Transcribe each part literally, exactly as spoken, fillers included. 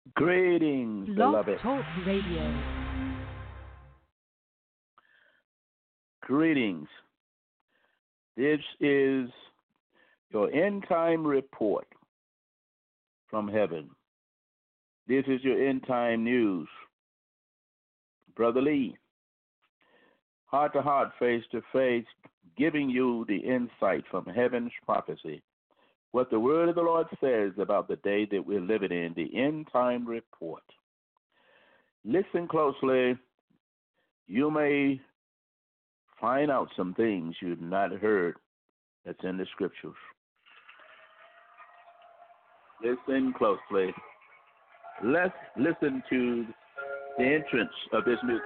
Greetings, Blog beloved. Talk Radio. Greetings. This is your end time report from heaven. This is your end time news. Brother Lee, heart to heart, face to face, giving you the insight from heaven's prophecy. What the word of the Lord says about the day that we're living in, the end time report. Listen closely. You may find out some things you've not heard that's in the scriptures. Listen closely. Let's listen to the entrance of this music.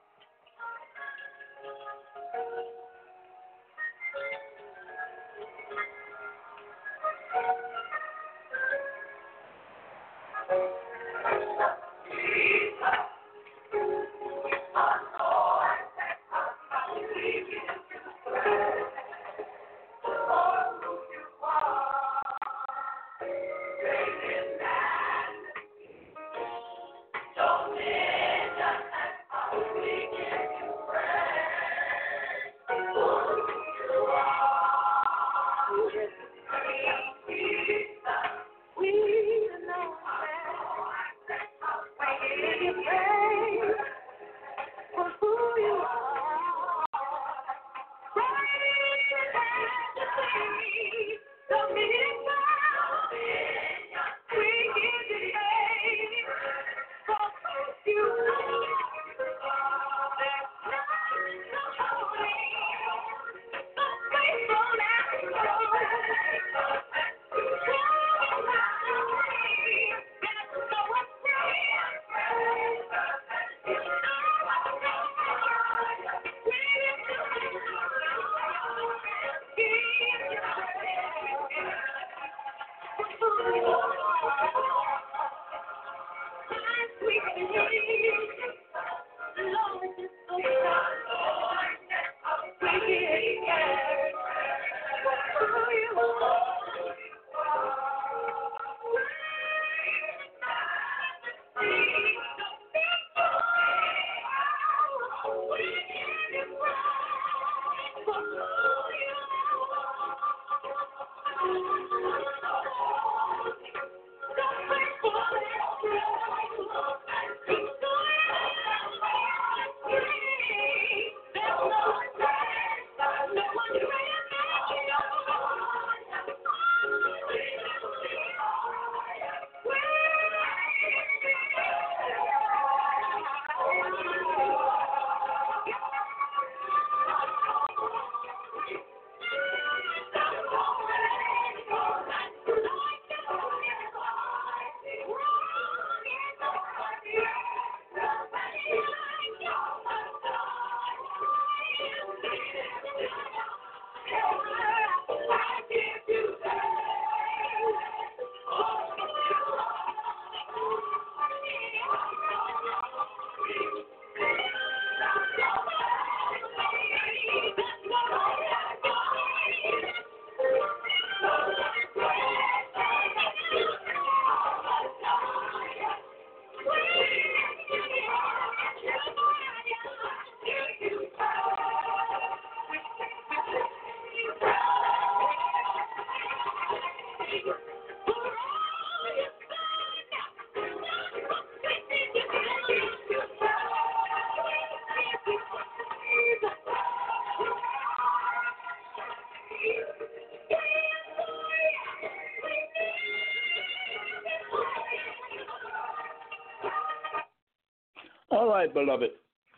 All right, beloved.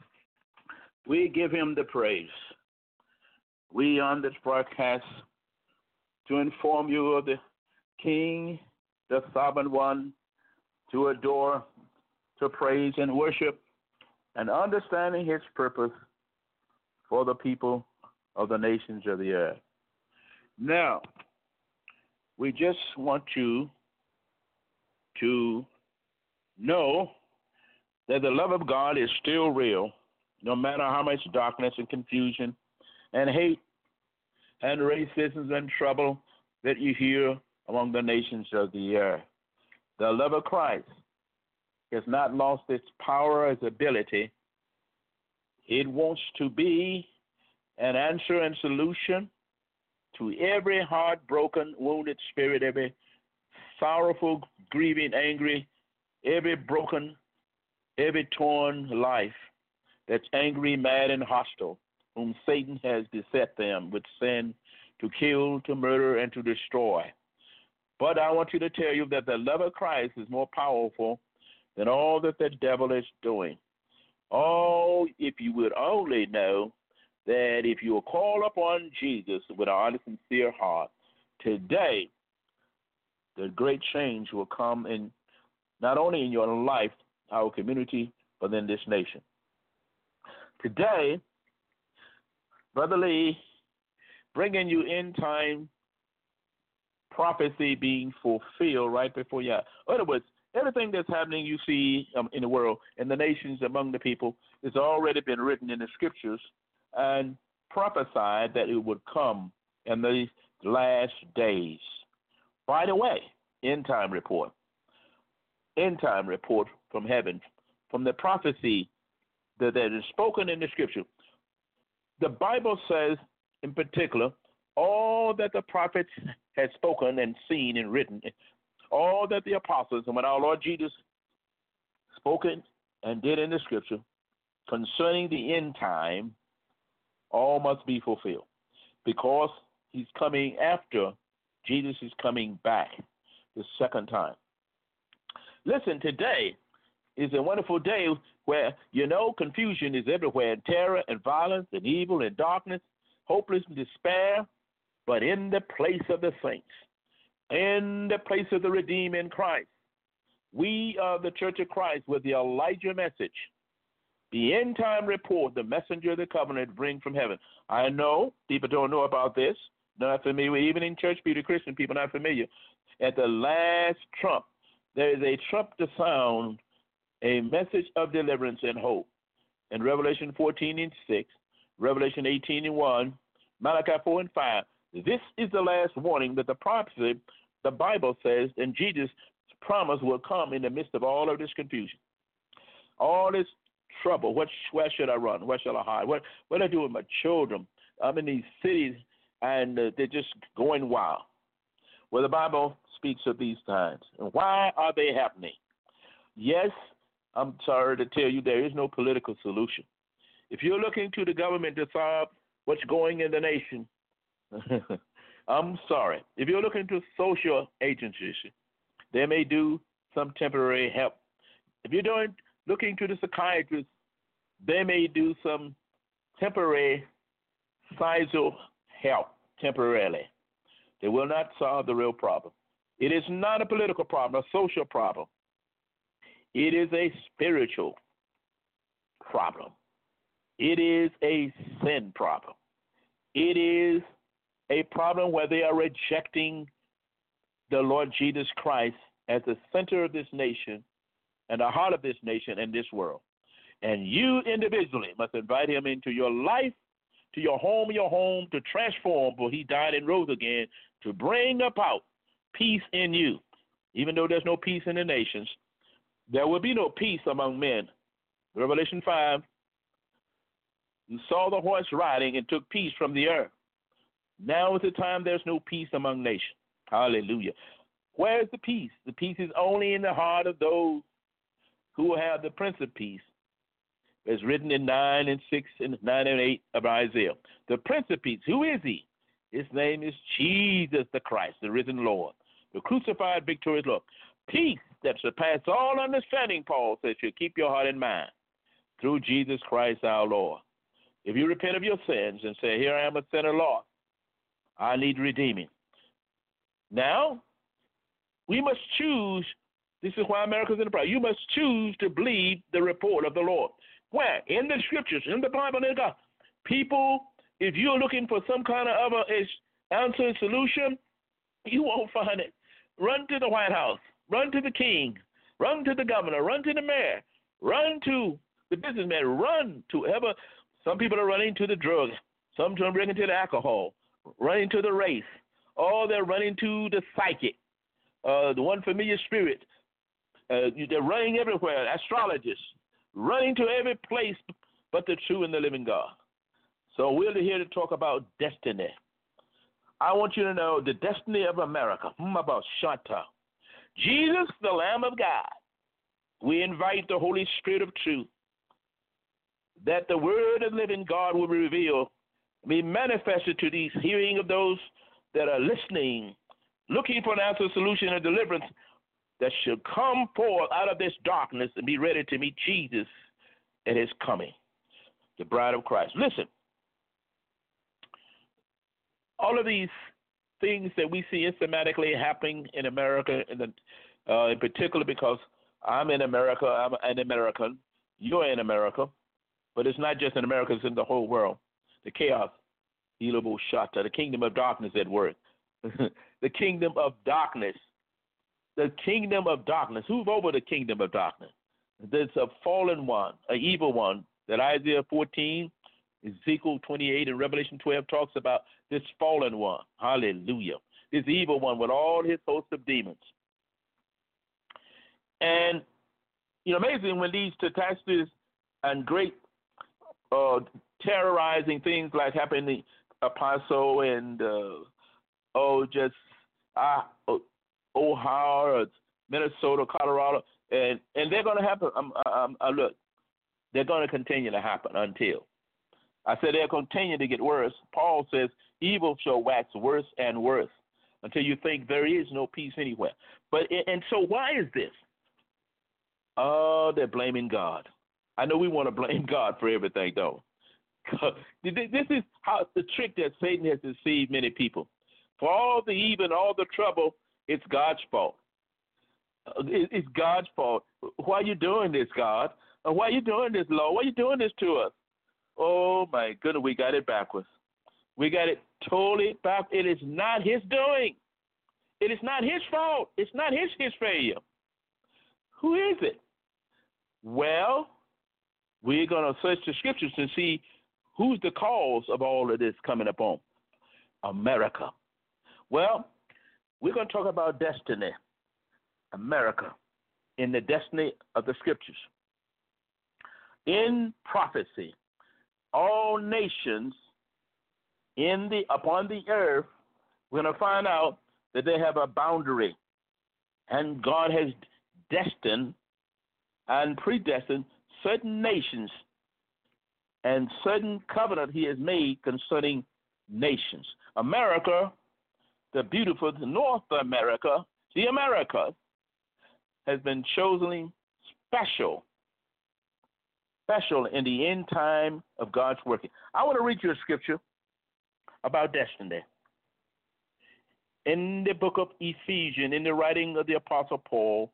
We give him the praise. We on this broadcast to inform you of the King, the Sovereign One, to adore, to praise and worship, and understanding his purpose for the people of the nations of the earth. Now, we just want you to know that the love of God is still real, no matter how much darkness and confusion and hate and racism and trouble that you hear among the nations of the earth. The love of Christ has not lost its power, its ability. It wants to be an answer and solution to every heartbroken, wounded spirit, every sorrowful, grieving, angry, every broken, every torn life that's angry, mad, and hostile, whom Satan has beset them with sin to kill, to murder, and to destroy. But I want you to tell you that the love of Christ is more powerful than all that the devil is doing. Oh, if you would only know that if you will call upon Jesus with an honest and sincere heart, today the great change will come in not only in your life, our community, but in this nation. Today, Brother Lee, bringing you in time prophecy being fulfilled right before you. In other words, everything that's happening you see um, in the world, in the nations, among the people, has already been written in the scriptures and prophesied that it would come in these last days. By the way, end time report. End time report from heaven, from the prophecy that, that is spoken in the scripture. The Bible says, in particular, all that the prophets had spoken and seen and written, all that the apostles and what our Lord Jesus spoken and did in the scripture concerning the end time, all must be fulfilled, because he's coming after Jesus is coming back the second time. Listen, today is a wonderful day where, you know, confusion is everywhere, and terror and violence and evil and darkness, hopeless and despair. But in the place of the saints, in the place of the redeemed in Christ, we are the Church of Christ with the Elijah message, the end time report, the messenger of the covenant bring from heaven. I know people don't know about this, not familiar, even in church people, Christian people not familiar. At the last trump, there is a trump to sound, a message of deliverance and hope. In Revelation fourteen and six, Revelation eighteen and one, Malachi four and five, this is the last warning that the prophecy, the Bible says, and Jesus' promise will come in the midst of all of this confusion. All this trouble. What, where should I run? Where shall I hide? What, what do I do with my children? I'm in these cities, and uh, they're just going wild. Well, the Bible speaks of these times. And why are they happening? Yes, I'm sorry to tell you, there is no political solution. If you're looking to the government to solve what's going in the nation, I'm sorry. If you're looking to social agencies, they may do some temporary help. If you're doing, looking to the psychiatrists, they may do some temporary social help temporarily. They will not solve the real problem. It is not a political problem, a social problem. It is a spiritual problem. It is a sin problem. It is a problem where they are rejecting the Lord Jesus Christ as the center of this nation and the heart of this nation and this world. And you individually must invite him into your life, to your home, your home, to transform, for he died and rose again, to bring about peace in you. Even though there's no peace in the nations, there will be no peace among men. Revelation five, you saw the horse riding and took peace from the earth. Now is the time there's no peace among nations. Hallelujah. Where is the peace? The peace is only in the heart of those who have the Prince of Peace. It's written in nine and six and nine and eight of Isaiah. The Prince of Peace, who is he? His name is Jesus the Christ, the risen Lord, the crucified, victorious Lord. Peace that surpasses all understanding, Paul says, should keep your heart and mind through Jesus Christ our Lord. If you repent of your sins and say, here I am a sinner, Lord, I need redeeming. Now, we must choose. This is why America's in the problem. You must choose to believe the report of the Lord. Where? In the scriptures, in the Bible, in God. People, if you're looking for some kind of other answer and solution, you won't find it. Run to the White House. Run to the king. Run to the governor. Run to the mayor. Run to the businessman. Run to ever. Some people are running to the drugs. Some are running to the alcohol. Running to the race. Oh, they're running to the psychic. Uh, the one familiar spirit. Uh, they're running everywhere, astrologists, running to every place but the true and the living God. So we're here to talk about destiny. I want you to know the destiny of America. Hmm, about Shanta. Jesus, the Lamb of God. We invite the Holy Spirit of truth that the word of living God will be revealed, be manifested to these hearing of those that are listening, looking for an answer, solution, and deliverance that should come forth out of this darkness and be ready to meet Jesus at his coming, the bride of Christ. Listen, all of these things that we see systematically happening in America, in, the, uh, in particular because I'm in America, I'm an American, you're in America, but it's not just in America, it's in the whole world. The chaos, Shata, the kingdom of darkness at work. The kingdom of darkness. The kingdom of darkness. Who's over the kingdom of darkness? There's a fallen one, an evil one that Isaiah fourteen, Ezekiel twenty-eight, and Revelation twelve talks about this fallen one. Hallelujah. This evil one with all his host of demons. And, you know, amazing when these catastrophes and great uh, terrorizing things like happened in El Paso and, uh, oh, just uh, Ohio, Minnesota, Colorado, and, and they're going to happen. Um, um, uh, look, they're going to continue to happen until. I said they'll continue to get worse. Paul says evil shall wax worse and worse until you think there is no peace anywhere. But and so why is this? Oh, they're blaming God. I know we want to blame God for everything, though. This is how the trick that Satan has deceived many people. For all the evil and all the trouble, it's God's fault. It's God's fault. Why are you doing this, God? Why are you doing this, Lord? Why are you doing this to us? Oh, my goodness, we got it backwards. We got it totally back. It is not his doing. It is not his fault. It's not his, his failure. Who is it? Well, we're going to search the scriptures and see who's the cause of all of this coming upon America. Well, we're going to talk about destiny, America, in the destiny of the scriptures. In prophecy, all nations in the upon the earth, we're going to find out that they have a boundary, and God has destined and predestined certain nations and certain covenant he has made concerning nations. America, the beautiful North America, the Americas, has been chosen special, special in the end time of God's working. I want to read you a scripture about destiny. In the book of Ephesians, in the writing of the Apostle Paul,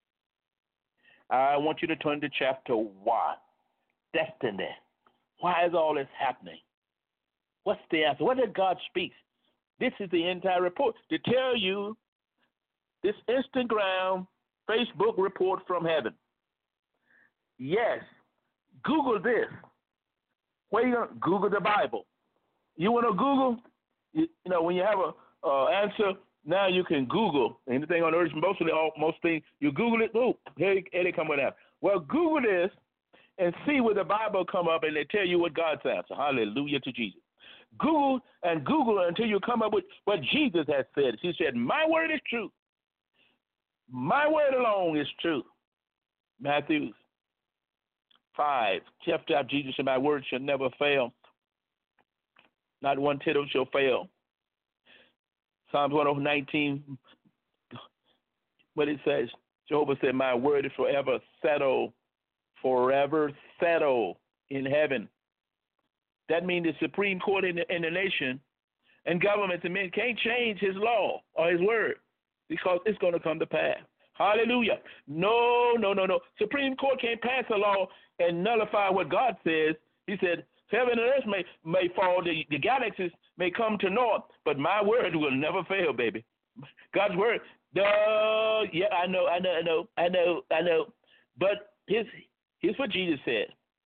I want you to turn to chapter one. Destiny. Why is all this happening? What's the answer? What did God speak? This is the entire report to tell you this Instagram, Facebook report from heaven. Yes, Google this. Where you gonna Google the Bible? You want to Google? You, you know, when you have a uh, answer, now you can Google anything on earth. Mostly, all, most things you Google it. Oh, here, here they come with that. Well, Google this and see where the Bible come up, and they tell you what God's answer. Hallelujah to Jesus. Google and Google until you come up with what Jesus has said. He said, "My word is true. My word alone is true." Matthew five, chapter of Jesus said, "My word shall never fail. Not one tittle shall fail." Psalms one nineteen, what it says, Jehovah said, "My word is forever settled, forever settled in heaven." That means the Supreme Court in the, in the nation and governments and men can't change his law or his word because it's going to come to pass. Hallelujah. No, no, no, no. Supreme Court can't pass a law and nullify what God says. He said, heaven and earth may, may fall, the, the galaxies may come to naught, but my word will never fail, baby. God's word. Duh, yeah, I know, I know, I know, I know, I know. But here's, here's what Jesus said.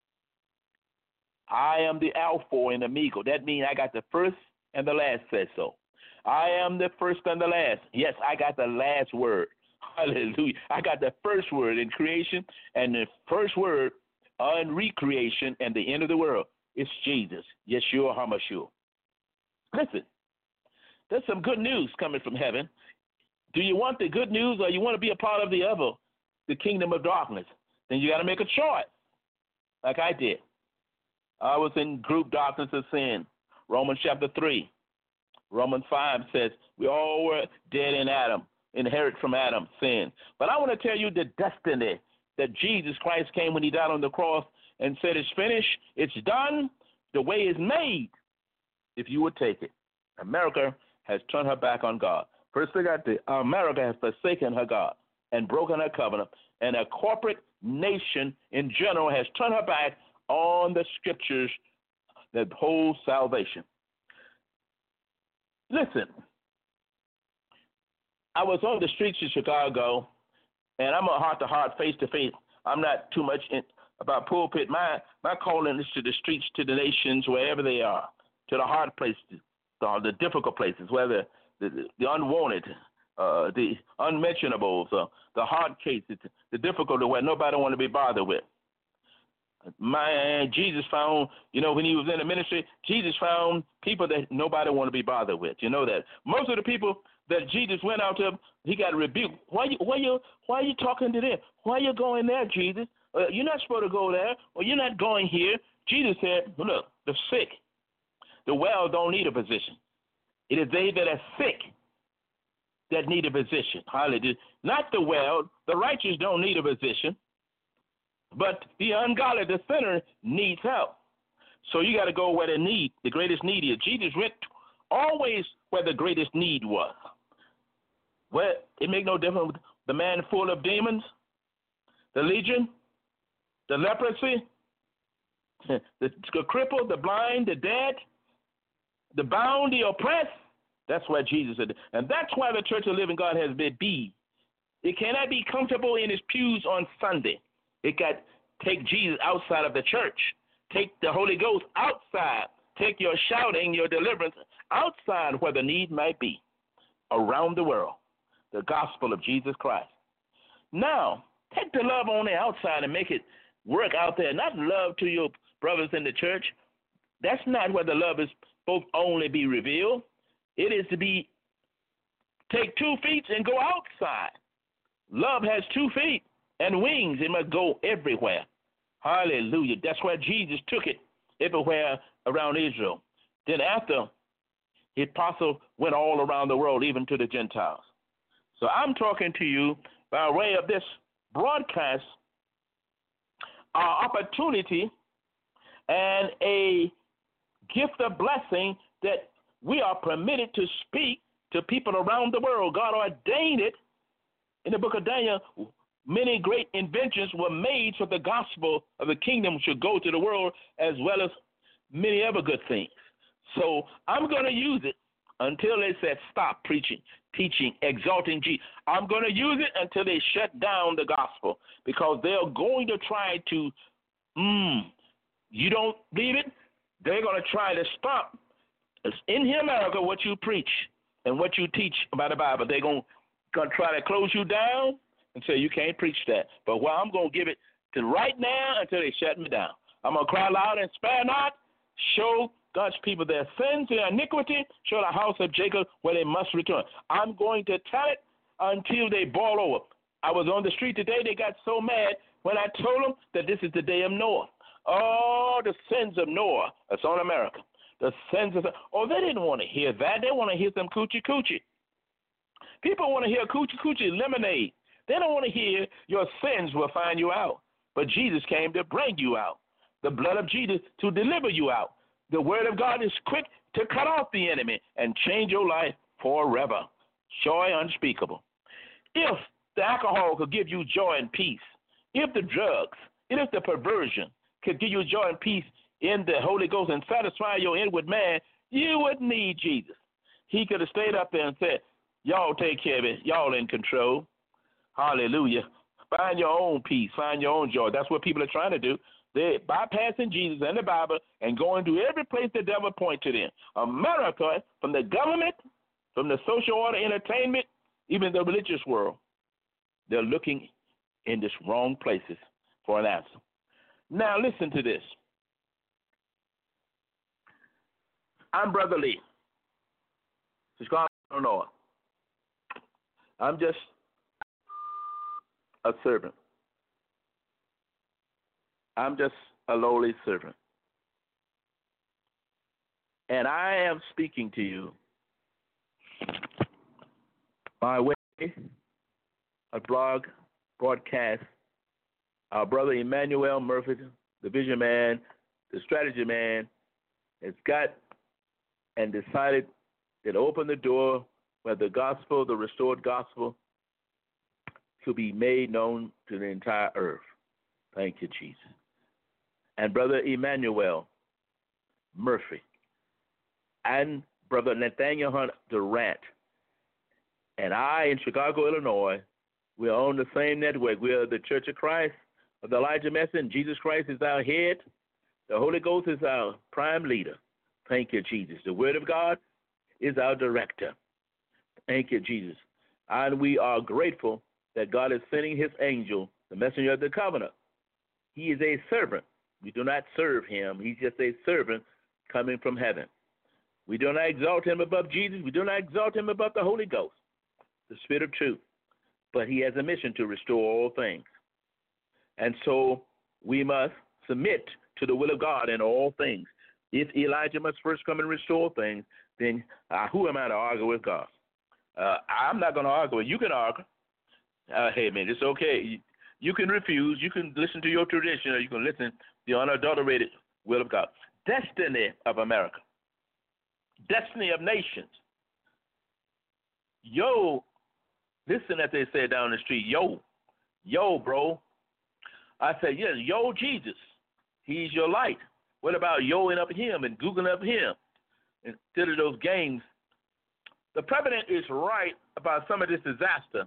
I am the Alpha and Omega. That means I got the first and the last said so. I am the first and the last. Yes, I got the last word. Hallelujah. I got the first word in creation and the first word on recreation and the end of the world. It's Jesus, Yeshua HaMashiach. Listen, there's some good news coming from heaven. Do you want the good news or you want to be a part of the other, the kingdom of darkness? Then you got to make a choice, like I did. I was in group darkness of sin. Romans chapter three. Romans five says we all were dead in Adam, inherit from Adam, sin. But I want to tell you the destiny that Jesus Christ came when he died on the cross and said, it's finished, it's done, the way is made, if you would take it. America has turned her back on God. First thing I did, America has forsaken her God and broken her covenant, and a corporate nation in general has turned her back on the scriptures that hold salvation. Listen, I was on the streets of Chicago, and I'm a heart-to-heart, face-to-face. I'm not too much in, about pulpit. My my calling is to the streets, to the nations, wherever they are, to the hard places, the, the difficult places, where the, the, the unwanted, uh, the unmentionables, uh, the hard cases, the difficulty where nobody want to be bothered with. My Jesus found, you know, when he was in the ministry, Jesus found people that nobody want to be bothered with. You know that. Most of the people that Jesus went out to, he got rebuked. Why you, why you, why are you talking to them? Why are you going there, Jesus? Uh, you're not supposed to go there, or you're not going here. Jesus said, look, the sick, the well don't need a physician. It is they that are sick that need a physician. Hallelujah. Not the well. The righteous don't need a physician, but the ungodly, the sinner, needs help. So you got to go where the need, the greatest need is. Jesus went always where the greatest need was. Well, it make no difference with the man full of demons, the legion, the leprosy, the, the crippled, the blind, the dead, the bound, the oppressed. That's where Jesus is. And that's why the Church of the Living God has been be. It cannot be comfortable in its pews on Sunday. It got take Jesus outside of the church. Take the Holy Ghost outside. Take your shouting, your deliverance outside where the need might be around the world. The gospel of Jesus Christ. Now, take the love on the outside and make it work out there. Not love to your brothers in the church. That's not where the love is supposed to only be revealed. It is to be take two feet and go outside. Love has two feet and wings. It must go everywhere. Hallelujah. That's where Jesus took it everywhere around Israel. Then after, the apostle went all around the world, even to the Gentiles. So I'm talking to you by way of this broadcast, our opportunity and a gift of blessing that we are permitted to speak to people around the world. God ordained it. In the book of Daniel, many great inventions were made so the gospel of the kingdom should go to the world, as well as many other good things. So I'm going to use it until they said stop preaching, teaching, exalting Jesus. I'm going to use it until they shut down the gospel, because they're going to try to, mm, you don't believe it? They're going to try to stop in America what you preach and what you teach about the Bible. They're going to try to close you down and say you can't preach that. But well, I'm going to give it to right now until they shut me down. I'm going to cry loud and spare not, show God's people their sins, their iniquity, show the house of Jacob where they must return. I'm going to tell it until they boil over. I was on the street today. They got so mad when I told them that this is the day of Noah. Oh, the sins of Noah. That's on America. The sins of, oh, they didn't want to hear that. They want to hear some coochie coochie. People want to hear coochie coochie lemonade. They don't want to hear your sins will find you out. But Jesus came to bring you out. The blood of Jesus to deliver you out. The word of God is quick to cut off the enemy and change your life forever. Joy unspeakable. If the alcohol could give you joy and peace, if the drugs, if the perversion could give you joy and peace in the Holy Ghost and satisfy your inward man, you wouldn't need Jesus. He could have stayed up there and said, y'all take care of it. Y'all in control. Hallelujah. Find your own peace. Find your own joy. That's what people are trying to do. They're bypassing Jesus and the Bible and going to every place the devil point to them. America, from the government, from the social order, entertainment, even the religious world, They're looking in the wrong places for an answer. Now, listen to this. I'm Brother Lee, Chicago, Illinois. I'm just a servant. I'm just a lowly servant. And I am speaking to you by way of blog broadcast. Our brother Emmanuel Murphy, the vision man, the strategy man, has got and decided to open the door where the gospel, the restored gospel, to be made known to the entire earth. Thank you, Jesus. And Brother Emmanuel Murphy and Brother Nathaniel Hunt Durant and I in Chicago, Illinois, we are on the same network. We are the Church of Christ of the Elijah Message, and Jesus Christ is our head. The Holy Ghost is our prime leader. Thank you, Jesus. The Word of God is our director. Thank you, Jesus. And we are grateful that God is sending his angel, the messenger of the covenant. He is a servant. We do not serve him. He's just a servant coming from heaven. We do not exalt him above Jesus. We do not exalt him above the Holy Ghost, the Spirit of truth. But he has a mission to restore all things. And so we must submit to the will of God in all things. If Elijah must first come and restore things, then uh, who am I to argue with God? Uh, I'm not going to argue. You can argue. Uh, hey, man, it's okay. You, you can refuse. You can listen to your tradition, or you can listen to the unadulterated will of God. Destiny of America. Destiny of nations. Yo, listen as they say down the street. Yo, yo, bro. I say, yes, yo, Jesus. He's your light. What about yoing up him and googling up him instead of those games? The president is right about some of this disaster,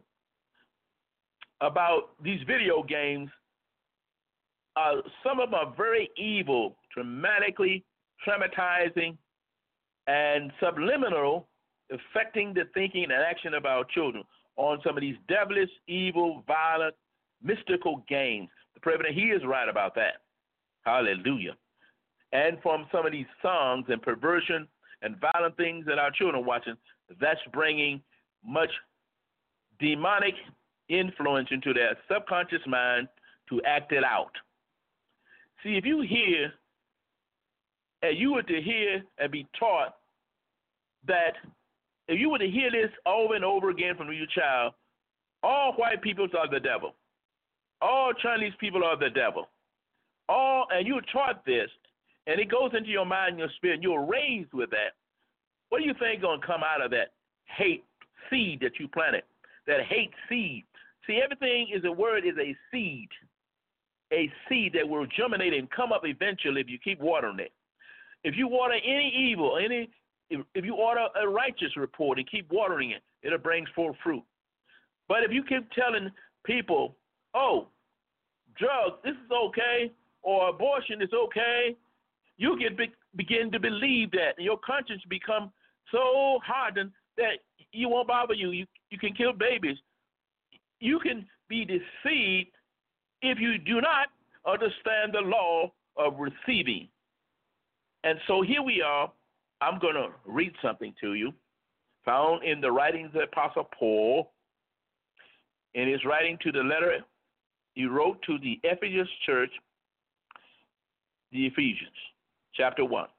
about these video games. Uh, some of them are very evil, dramatically traumatizing, and subliminal, affecting the thinking and action of our children on some of these devilish, evil, violent, mystical games. The president, he is right about that. Hallelujah. And from some of these songs and perversion and violent things that our children are watching, that's bringing much demonic influence into their subconscious mind to act it out. See, if you hear, and you were to hear and be taught that if you were to hear this over and over again from your child, all white people are the devil. All Chinese people are the devil. All, and you're taught this, and it goes into your mind and your spirit, and you're raised with that. What do you think is going to come out of that hate seed that you planted? That hate seed. See, everything is a word is a seed. A seed that will germinate and come up eventually if you keep watering it. If you water any evil, any if, if you order a righteous report and keep watering it, it'll bring forth fruit. But if you keep telling people, oh, drugs, this is okay, or abortion is okay, you get be, begin to believe that, and your conscience become so hardened that you won't bother you. You you can kill babies. You can be deceived if you do not understand the law of receiving. And so here we are. I'm going to read something to you, found in the writings of the Apostle Paul, in his writing to the letter he wrote to the Ephesus church, the Ephesians, chapter one.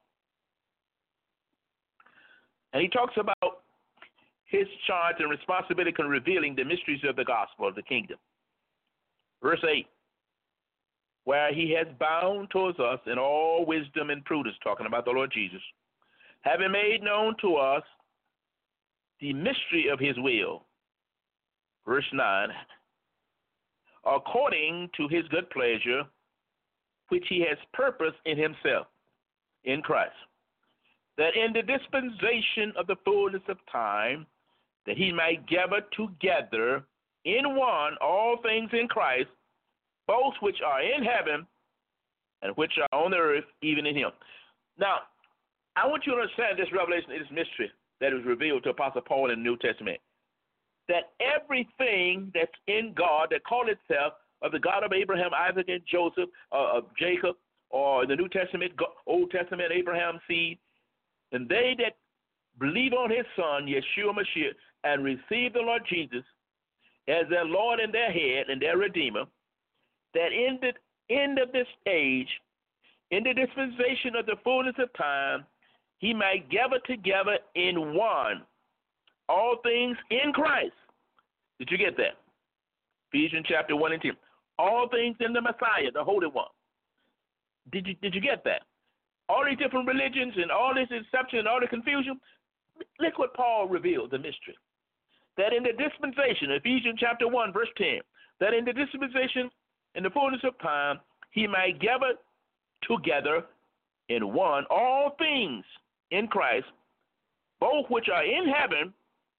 And he talks about his charge and responsibility in revealing the mysteries of the gospel of the kingdom. Verse eight, where he has bound towards us in all wisdom and prudence, talking about the Lord Jesus, having made known to us the mystery of his will. Verse nine, according to his good pleasure, which he has purposed in himself, in Christ, that in the dispensation of the fullness of time, that he might gather together in one all things in Christ, both which are in heaven and which are on the earth, even in him. Now, I want you to understand this revelation, this mystery that is revealed to Apostle Paul in the New Testament. that everything that's in God that call itself of the God of Abraham, Isaac, and Joseph, uh, of Jacob, or in the New Testament, Old Testament, Abraham's seed, and they that believe on his son, Yeshua Mashiach, and receive the Lord Jesus as their Lord and their head and their Redeemer, that in the end of this age, in the dispensation of the fullness of time, he might gather together in one all things in Christ. Did you get that? Ephesians chapter one and two. All things in the Messiah, the Holy One. Did you did you get that? All these different religions and all this deception and all the confusion. Look what Paul revealed, the mystery. That in the dispensation, Ephesians chapter one, verse ten, that in the dispensation, in the fullness of time, he might gather together in one all things in Christ, both which are in heaven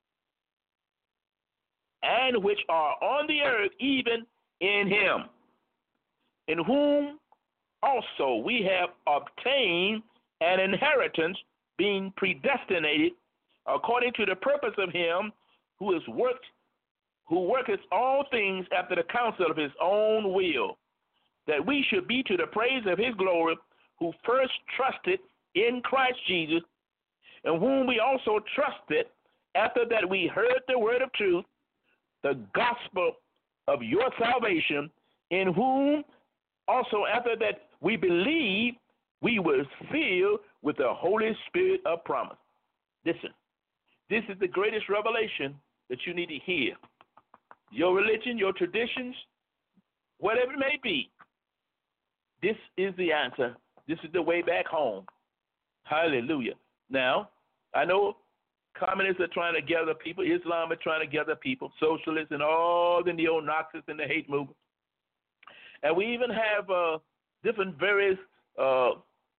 and which are on the earth, even in him, in whom also we have obtained an inheritance, being predestinated according to the purpose of him who is worked, who worketh all things after the counsel of his own will, that we should be to the praise of his glory, who first trusted in Christ Jesus, and whom we also trusted after that we heard the word of truth, the gospel of your salvation, in whom also after that we believe, we were filled with the Holy Spirit of promise. Listen, this is the greatest revelation that you need to hear. Your religion, your traditions, whatever it may be, this is the answer. This is the way back home. Hallelujah. Now, I know communists are trying to gather people. Islam is trying to gather people. Socialists and all the neo-Nazis and the hate movement. And we even have uh, different various uh,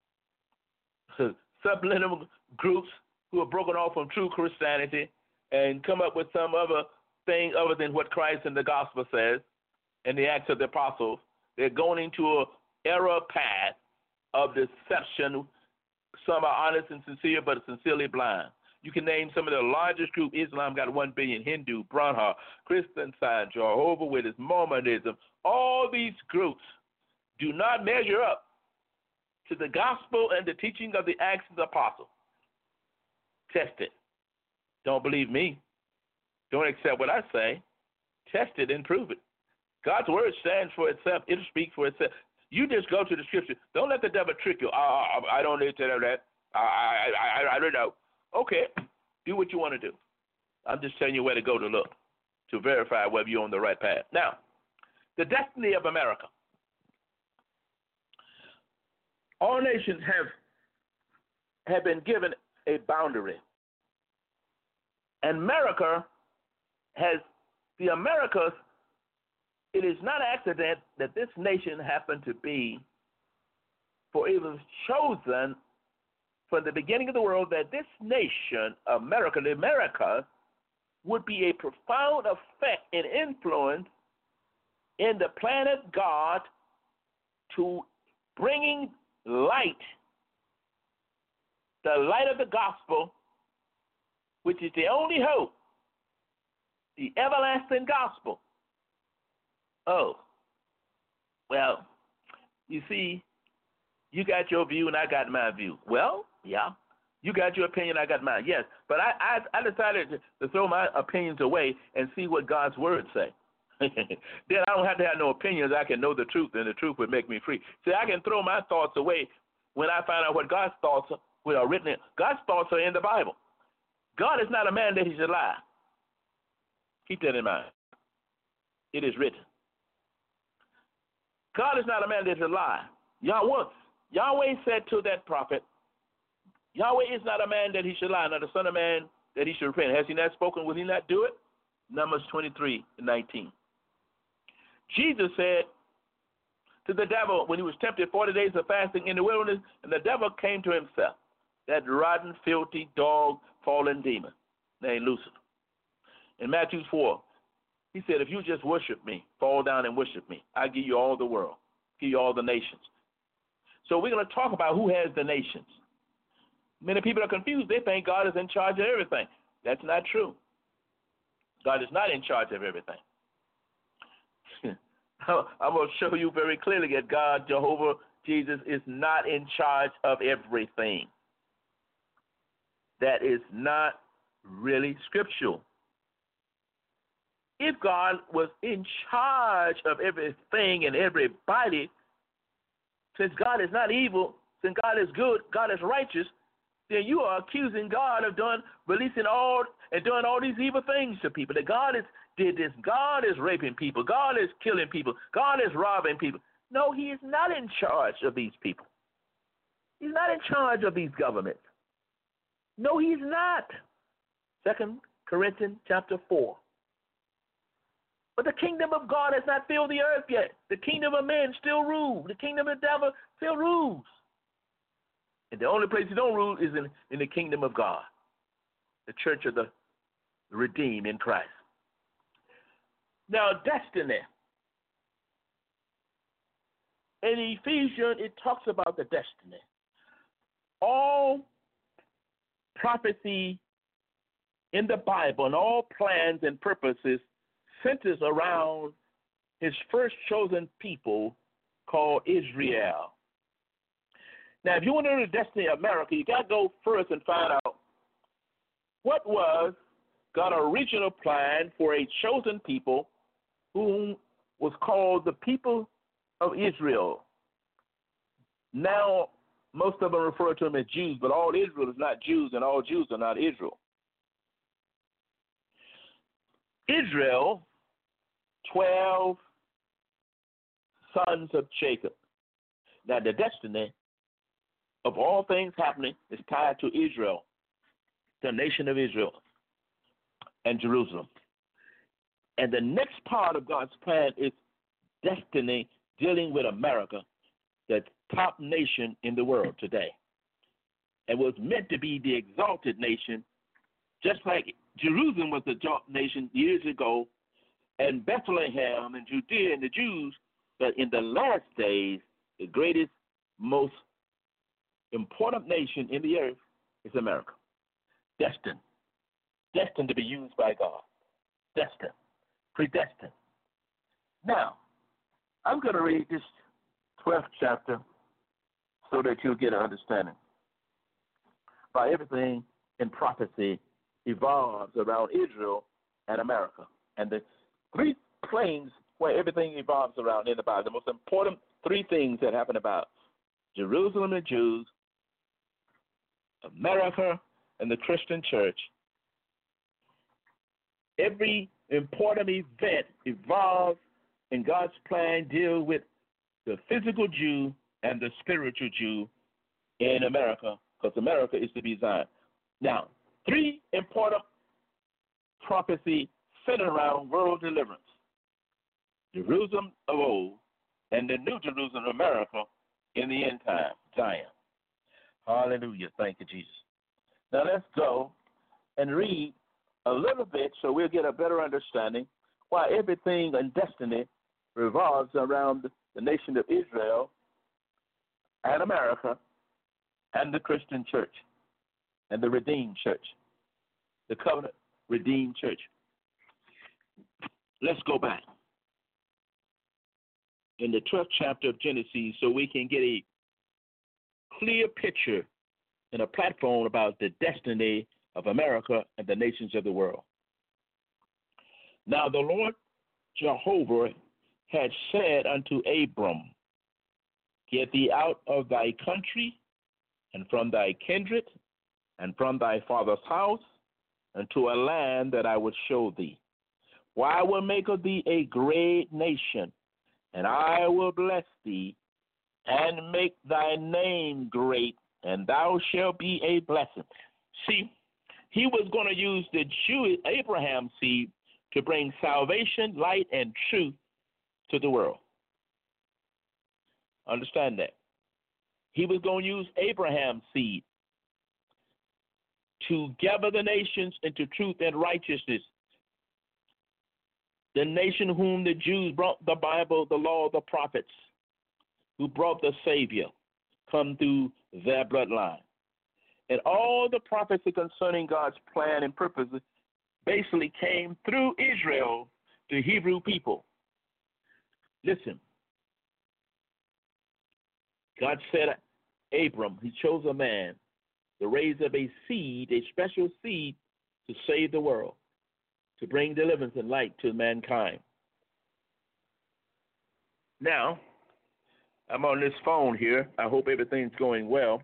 subliminal groups who have broken off from true Christianity and come up with some other thing other than what Christ and the gospel says and the Acts of the Apostles. They're going into an error path of deception. Some are honest and sincere, but sincerely blind. You can name some of the largest groups. Islam got one billion, Hindu, Brahma, Christian Science, Jehovah's Witness, Mormonism. All these groups do not measure up to the gospel and the teaching of the Acts of the Apostles. Test it. Don't believe me. Don't accept what I say. Test it and prove it. God's word stands for itself. It'll speak for itself. You just go to the scripture. Don't let the devil trick you. I, I, I don't need to know that. I, I, I, I don't know. Okay, do what you want to do. I'm just telling you where to go to look to verify whether you're on the right path. Now, the destiny of America. All nations have have been given a boundary. And America has, the Americas, it is not an accident that this nation happened to be, for it was chosen from the beginning of the world that this nation, America, the Americas, would be a profound effect and influence in the planet God to bringing light, the light of the gospel, which is the only hope, the everlasting gospel. Oh, well, you see, you got your view and I got my view. Well, yeah, you got your opinion, I got mine. Yes, but I I, I decided to, to throw my opinions away and see what God's word say. Then I don't have to have no opinions. I can know the truth, and the truth would make me free. See, I can throw my thoughts away when I find out what God's thoughts are, are written in. God's thoughts are in the Bible. God is not a man that he should lie. Keep that in mind. It is written. God is not a man that should lie. Yahweh, Yahweh said to that prophet, Yahweh is not a man that he should lie, nor the son of man that he should repent. Has he not spoken? Will he not do it? Numbers twenty-three and nineteen. Jesus said to the devil when he was tempted forty days of fasting in the wilderness, and the devil came to himself, that rotten, filthy, dog, fallen demon named Lucifer. In Matthew four, he said, if you just worship me, fall down and worship me, I give you all the world, give you all the nations. So we're going to talk about who has the nations. Many people are confused. They think God is in charge of everything. That's not true. God is not in charge of everything. I'm going to show you very clearly that God, Jehovah, Jesus, is not in charge of everything. That is not really scriptural. If God was in charge of everything and everybody, since God is not evil, since God is good, God is righteous, then you are accusing God of doing, releasing all and doing all these evil things to people. That God is did this. God is raping people. God is killing people. God is robbing people. No, he is not in charge of these people. He's not in charge of these governments. No, he's not. Second Corinthians chapter four. But the kingdom of God has not filled the earth yet. The kingdom of men still rules. The kingdom of the devil still rules. And the only place he don't rule is in, in the kingdom of God, the church of the redeemed in Christ. Now, destiny. In Ephesians, it talks about the destiny. All prophecy in the Bible and all plans and purposes centers around his first chosen people called Israel. Now, if you want to know the destiny of America, you got to go first and find out what was God's original plan for a chosen people whom was called the people of Israel. Now, most of them refer to them as Jews, but all Israel is not Jews, and all Jews are not Israel. Israel, twelve sons of Jacob. Now, the destiny of all things happening is tied to Israel, the nation of Israel, and Jerusalem. And the next part of God's plan is destiny dealing with America, the top nation in the world today. And was meant to be the exalted nation, just like Jerusalem was the exalted nation years ago, and Bethlehem and Judea and the Jews, but in the last days, the greatest, most important nation in the earth is America. Destined. Destined to be used by God. Destined. Predestined. Now, I'm going to read this twelfth chapter so that you'll get an understanding. By everything in prophecy evolves around Israel and America. And the three planes where everything evolves around in the Bible, the most important three things that happen about Jerusalem and Jews, America, and the Christian church. Every important event evolves in God's plan deal with the physical Jew and the spiritual Jew in America, because America is to be Zion. Now, three important prophecy centered around world deliverance. Jerusalem of old and the New Jerusalem, America, in the end time, Zion. Hallelujah. Thank you, Jesus. Now let's go and read a little bit so we'll get a better understanding why everything in destiny revolves around the nation of Israel and America and the Christian church and the redeemed church, the covenant redeemed church. Let's go back in the twelfth chapter of Genesis so we can get a clear picture and a platform about the destiny of America and the nations of the world. Now the Lord Jehovah had said unto Abram, get thee out of thy country and from thy kindred and from thy father's house unto a land that I will show thee. For I will make of thee a great nation, and I will bless thee and make thy name great, and thou shalt be a blessing. See, he was going to use the Jew, Abraham seed, to bring salvation, light, and truth to the world. Understand that. He was going to use Abraham's seed to gather the nations into truth and righteousness. The nation whom the Jews brought the Bible, the law, the prophets, who brought the Savior, come through their bloodline. And all the prophecy concerning God's plan and purposes basically came through Israel to Hebrew people. Listen, God said, Abram, he chose a man to raise up a seed, a special seed to save the world, to bring deliverance and light to mankind. Now, I'm on this phone here. I hope everything's going well.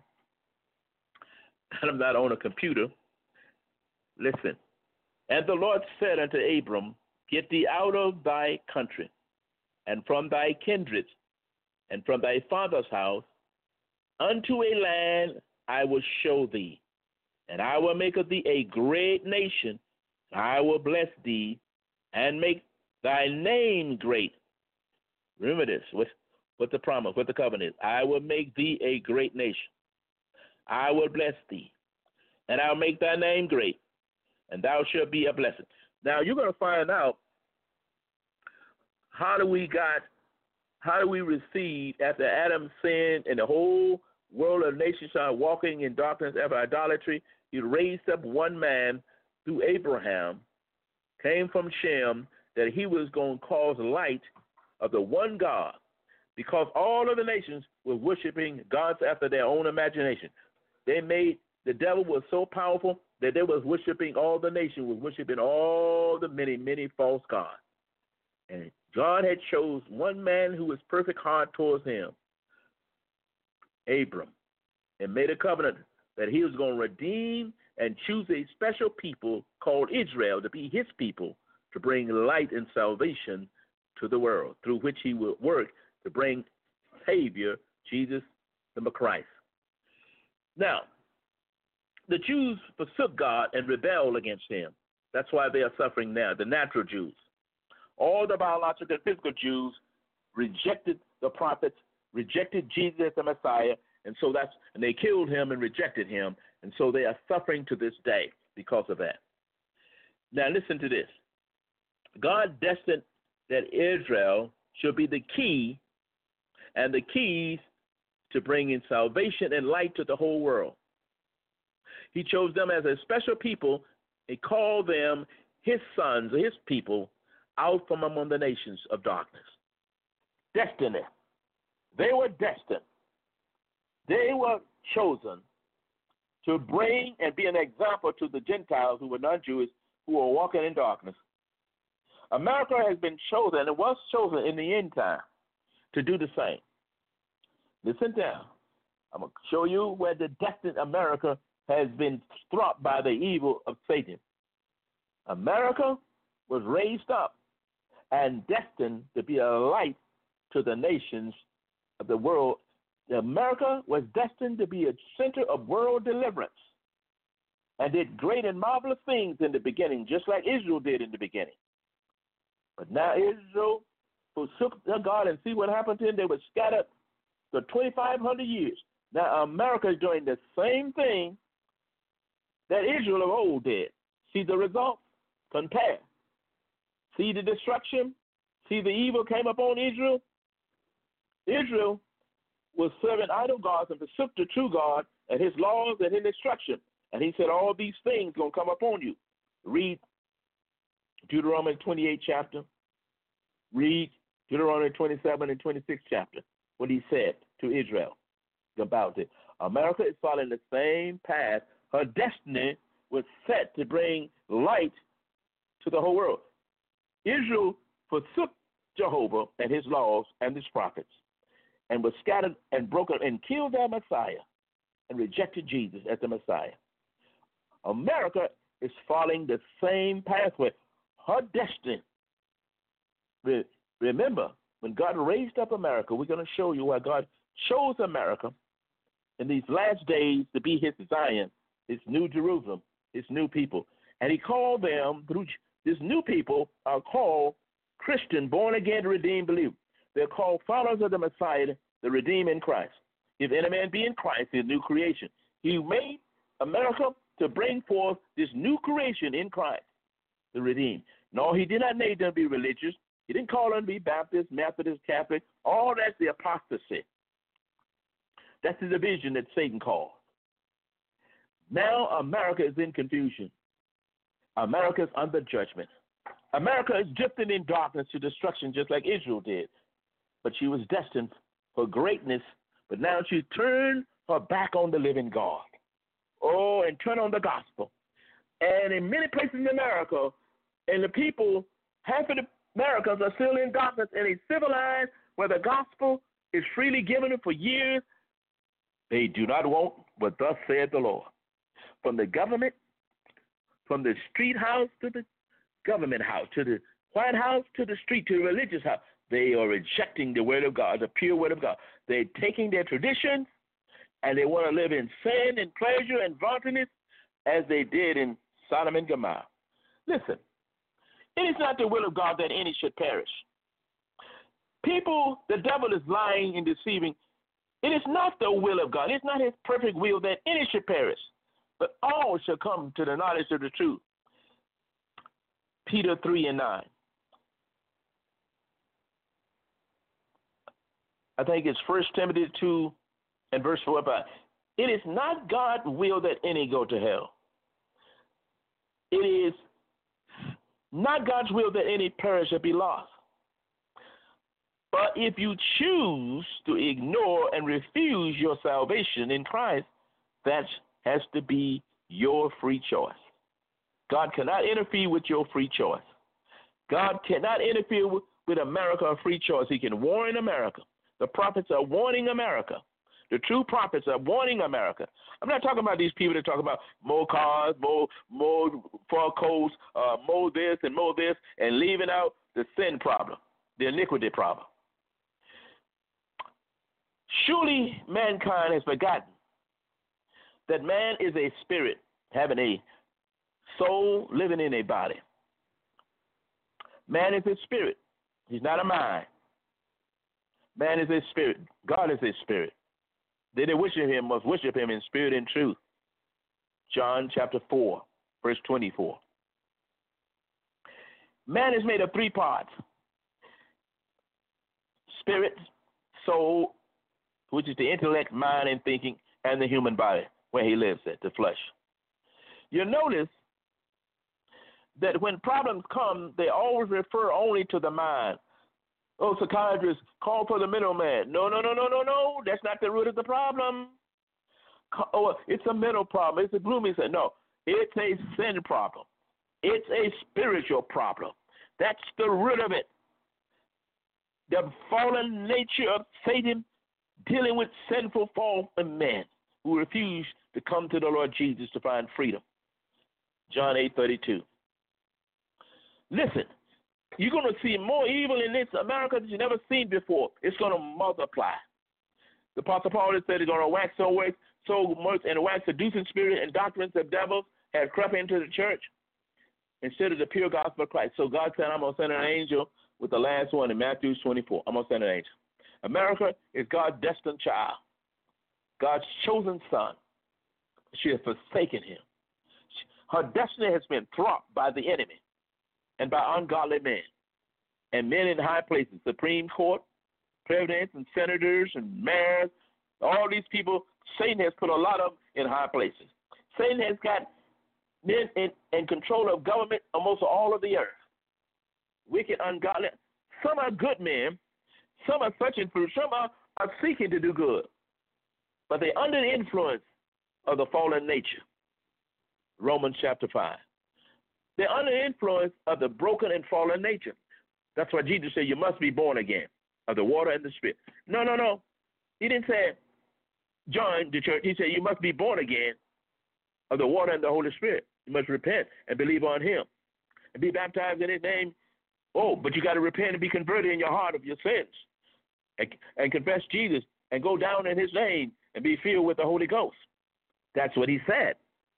I'm not on a computer. Listen. And the Lord said unto Abram, get thee out of thy country, and from thy kindred, and from thy father's house, unto a land I will show thee, and I will make of thee a great nation. I will bless thee, and make thy name great. Remember this, what, what the promise, what the covenant is. I will make thee a great nation. I will bless thee, and I'll make thy name great, and thou shalt be a blessing. Now you're going to find out how do we got, how do we receive after Adam sinned and the whole world of nations are walking in darkness after idolatry. He raised up one man through Abraham, came from Shem, that he was going to cause light of the one God, because all of the nations were worshiping gods after their own imagination. They made, the devil was so powerful that they was worshiping, all the nation was worshiping all the many, many false gods. And God had chose one man who was perfect heart towards him, Abram, and made a covenant that he was going to redeem and choose a special people called Israel to be his people, to bring light and salvation to the world, through which he will work to bring Savior, Jesus the Christ. Now, the Jews forsook God and rebelled against him. That's why they are suffering now, the natural Jews. All the biological and physical Jews rejected the prophets, rejected Jesus as the Messiah, and so that's, and they killed him and rejected him, and so they are suffering to this day because of that. Now listen to this. God destined that Israel should be the key and the keys to bringing salvation and light to the whole world. He chose them as a special people and called them his sons, his people, out from among the nations of darkness. Destiny. They were destined. They were chosen to bring and be an example to the Gentiles who were non-Jewish, who were walking in darkness. America has been chosen, and it was chosen in the end time, to do the same. Listen down. I'm going to show you where the destined America has been struck by the evil of Satan. America was raised up and destined to be a light to the nations of the world. America was destined to be a center of world deliverance and did great and marvelous things in the beginning, just like Israel did in the beginning. But now Israel forsook their God, and see what happened to them. They were scattered for twenty-five hundred years. Now America is doing the same thing that Israel of old did. See the results? Compare. See the destruction? See the evil came upon Israel? Israel was serving idol gods and forsook the true God and his laws and his instruction. And he said, all these things going to come upon you. Read Deuteronomy twenty-eight chapter. Read Deuteronomy twenty-seven and twenty-six chapter, what he said to Israel about it. America is following the same path. Her destiny was set to bring light to the whole world. Israel forsook Jehovah and his laws and his prophets, and was scattered and broken and killed their Messiah and rejected Jesus as the Messiah. America is following the same pathway. Her destiny. Remember, when God raised up America, we're going to show you why God chose America in these last days to be his Zion, his new Jerusalem, his new people. And he called them, through this new people are called Christian, born again, redeemed, believers. They're called followers of the Messiah, the redeemed in Christ. If any man be in Christ, he is a new creation. He made America to bring forth this new creation in Christ, the redeemed. No, he did not make them to be religious. He didn't call them to be Baptist, Methodist, Catholic. All that's the apostasy. That's the division that Satan caused. Now America is in confusion. America is under judgment. America is drifting in darkness to destruction just like Israel did. But she was destined for greatness, but now she turned her back on the living God. Oh, and turn on the gospel. And in many places in America, and the people, half of the Americans are still in darkness in a civilized where the gospel is freely given for years. They do not want what thus saith the Lord. From the government, from the street house to the government house, to the White House, to the street, to the religious house, they are rejecting the word of God, the pure word of God. They're taking their traditions, and they want to live in sin and pleasure and vauntedness as they did in Sodom and Gomorrah. Listen, it is not the will of God that any should perish. People, the devil is lying and deceiving. It is not the will of God. It's not his perfect will that any should perish, but all shall come to the knowledge of the truth. Peter three and nine. I think it's First Timothy two and verse four and five. It is not God's will that any go to hell. It is not God's will that any perish or be lost. But if you choose to ignore and refuse your salvation in Christ, that has to be your free choice. God cannot interfere with your free choice. God cannot interfere with, with America's free choice. He can warn America. The prophets are warning America. The true prophets are warning America. I'm not talking about these people that talk about more cars, more more fur coats, uh, more this and more this, and leaving out the sin problem, the iniquity problem. Surely mankind has forgotten that man is a spirit having a soul living in a body. Man is a spirit. He's not a mind. Man is a spirit. God is a spirit. They that worship him must worship him in spirit and truth. John chapter four, verse twenty-four. Man is made of three parts: spirit, soul, which is the intellect, mind, and thinking, and the human body, where he lives at, the flesh. You'll notice that when problems come, they always refer only to the mind. Oh, psychiatrists, call for the middleman. No, no, no, no, no, no. That's not the root of the problem. Oh, it's a mental problem. It's a gloomy sin. No, it's a sin problem. It's a spiritual problem. That's the root of it. The fallen nature of Satan dealing with sinful fallen men who refuse to come to the Lord Jesus to find freedom. John eight thirty-two. Listen, you're going to see more evil in this America that you've never seen before. It's going to multiply. The Apostle Paul has said it's going to wax so wax, so much, and wax seducing spirit and doctrines of devils have crept into the church instead of the pure gospel of Christ. So God said, I'm going to send an angel with the last one in Matthew twenty-four. I'm going to send an angel. America is God's destined child, God's chosen son. She has forsaken him. Her destiny has been thwarted by the enemy and by ungodly men, and men in high places, Supreme Court, presidents and senators and mayors, all these people, Satan has put a lot of them in high places. Satan has got men in, in control of government almost all of the earth. Wicked, ungodly. Some are good men, some are searching for, some are, are seeking to do good, but they're under the influence of the fallen nature. Romans chapter five. They're under the influence of the broken and fallen nature. That's why Jesus said you must be born again of the water and the spirit. No, no, no. He didn't say join the church. He said you must be born again of the water and the Holy Spirit. You must repent and believe on him and be baptized in his name. Oh, but you got to repent and be converted in your heart of your sins and, and confess Jesus and go down in his name and be filled with the Holy Ghost. That's what he said.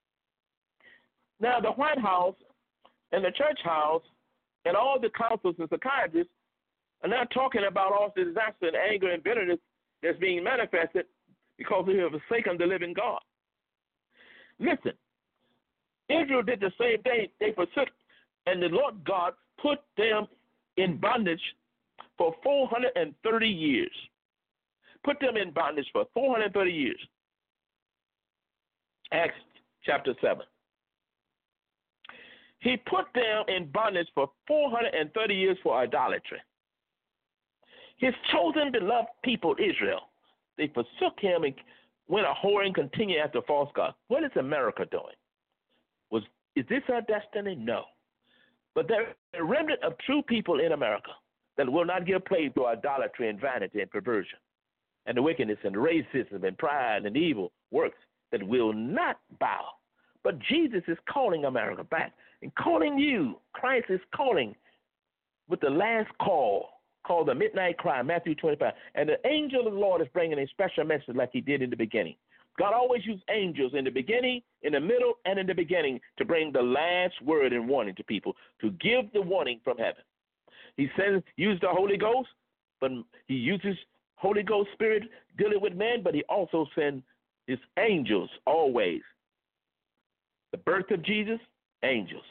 Now, the White House and the church house and all the councils and psychiatrists are not talking about all the disaster and anger and bitterness that's being manifested because they have forsaken the living God. Listen, Israel did the same thing. They forsook, and the Lord God put them in bondage for four hundred thirty years. Put them in bondage for four hundred thirty years. Acts chapter seven. He put them in bondage for four hundred thirty years for idolatry. His chosen, beloved people, Israel, they forsook him and went a whoring, continue after false gods. What is America doing? Was Is this our destiny? No. But there is a remnant of true people in America that will not give place to idolatry and vanity and perversion and the wickedness and racism and pride and evil works that will not bow. But Jesus is calling America back and calling you. Christ is calling with the last call, called the midnight cry, Matthew twenty-five. And the angel of the Lord is bringing a special message like he did in the beginning. God always used angels in the beginning, in the middle, and in the beginning to bring the last word and warning to people, to give the warning from heaven. He sends, use the Holy Ghost, but he uses Holy Ghost Spirit dealing with men, but he also sends his angels always. The birth of Jesus, angels.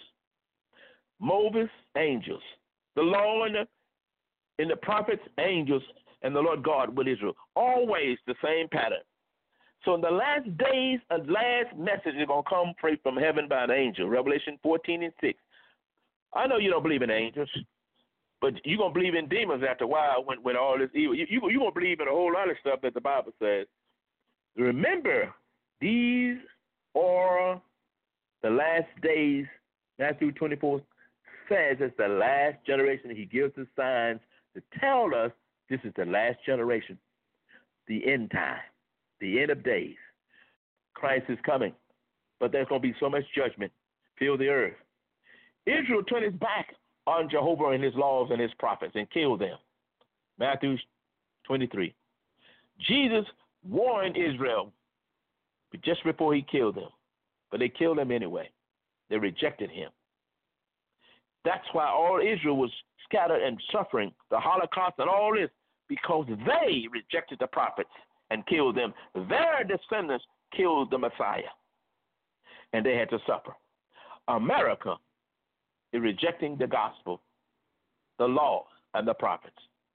Moses, angels. The law and the, and the prophets, angels, and the Lord God with Israel. Always the same pattern. So in the last days, a last message is going to come straight from heaven by an angel. Revelation fourteen and six. I know you don't believe in angels, but you're going to believe in demons after a while when, when all this evil. You, you, you're going to believe in a whole lot of stuff that the Bible says. Remember, these are the last days. Matthew twenty-four says it's the last generation. He gives us signs to tell us this is the last generation, the end time, the end of days. Christ is coming, but there's going to be so much judgment fill the earth. Israel turned his back on Jehovah and his laws and his prophets and killed them. Matthew twenty-three. Jesus warned Israel just before he killed them, but they killed him anyway. They rejected him. That's why all Israel was scattered and suffering, the Holocaust and all this, because they rejected the prophets and killed them. Their descendants killed the Messiah, and they had to suffer. America is rejecting the gospel, the law, and the prophets.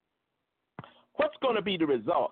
What's going to be the result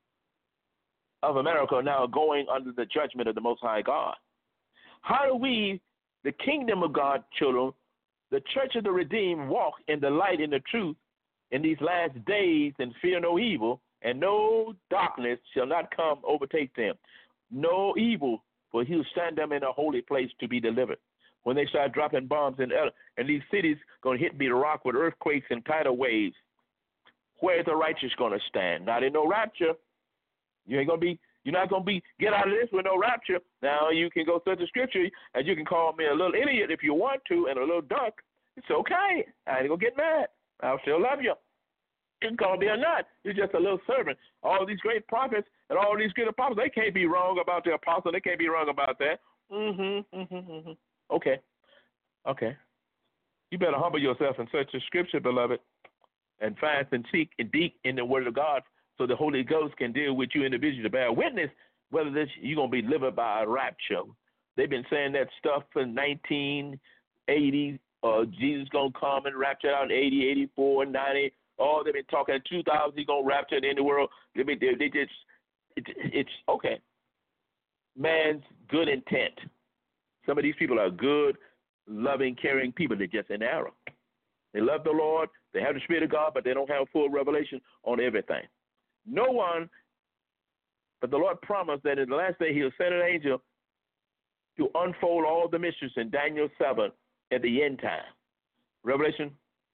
of America now going under the judgment of the Most High God? How do we, the kingdom of God children, the church of the redeemed, walk in the light and the truth in these last days and fear no evil, and no darkness shall not come overtake them? No evil, for he'll stand them in a holy place to be delivered. When they start dropping bombs in, and these cities going to hit me the rock with earthquakes and tidal waves, where is the righteous going to stand? Not in no rapture. You ain't going to be, you're not going to be, get out of this with no rapture. Now you can go through the scripture, and you can call me a little idiot if you want to, and a little duck. It's okay. I ain't going to get mad. I'll still love you. You can call me a nut. You're just a little servant. All these great prophets and all these good apostles, they can't be wrong about the apostle. They can't be wrong about that. Mm-hmm, mm-hmm, mm-hmm. Okay. Okay. You better humble yourself and search the scripture, beloved, and fast and seek and deep in the word of God so the Holy Ghost can deal with you individually to bear witness whether this you're going to be delivered by a rapture. They've been saying that stuff in nineteen eighty, uh, Jesus going to come and rapture out in eighty, eighty-four, ninety. Oh, they've been talking in two thousand, he's going to rapture the end of the world. They, they, they just, it, it's, okay. Man's good intent. Some of these people are good, loving, caring people. They're just in error. They love the Lord. They have the Spirit of God, but they don't have full revelation on everything. No one, but the Lord promised that in the last day he'll send an angel to unfold all the mysteries in Daniel seven at the end time. Revelation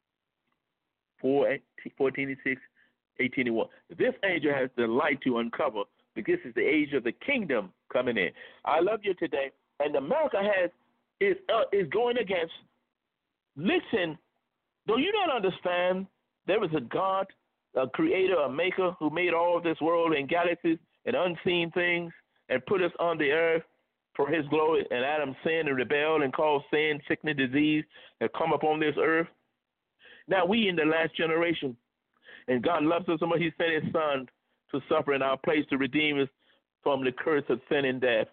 four, fourteen and six, eighteen and one. This angel has the light to uncover, because this is the age of the kingdom coming in. I love you today. And America has is uh, is going against. Listen, do you not understand? There is a God, a creator, a maker who made all of this world and galaxies and unseen things and put us on the earth for his glory. And Adam sinned and rebelled and caused sin, sickness, disease that come upon this earth. Now we in the last generation, and God loves us so much, he sent his son to suffer in our place to redeem us from the curse of sin and death.